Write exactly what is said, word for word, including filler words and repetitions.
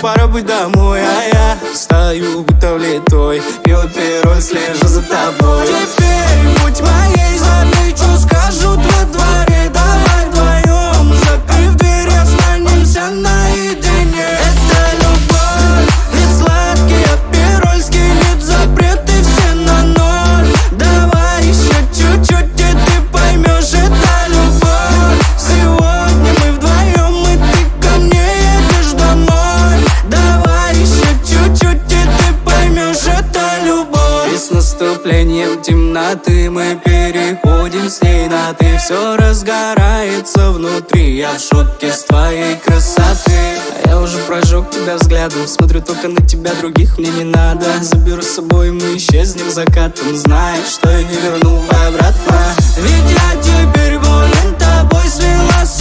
пора быть домой. А я стою, будто влитой, пью пироль, слежу за тобой. Теперь будь моей, замечу, скажут во дворе. Давай вдвоем, закрыв дверь, останемся наедине. Это любовь и сладкий пироль, скинет запреты все на ноль. Давай еще чуть-чуть, и ты поймешь, это любовь. Сегодня мы вдвоем, и ты ко мне едешь домой. Давай еще чуть-чуть, и ты поймешь, это любовь. И с наступлением темноты мы переходим с ней на ты. Все разгорается внутри, я в шоке с твоей красоты. А я уже прожег тебя взглядом, смотрю только на тебя, других мне не надо. Заберу с собой, мы исчезнем закатом, знаешь, что я не верну обратно. Ведь я теперь болен тобой, свела с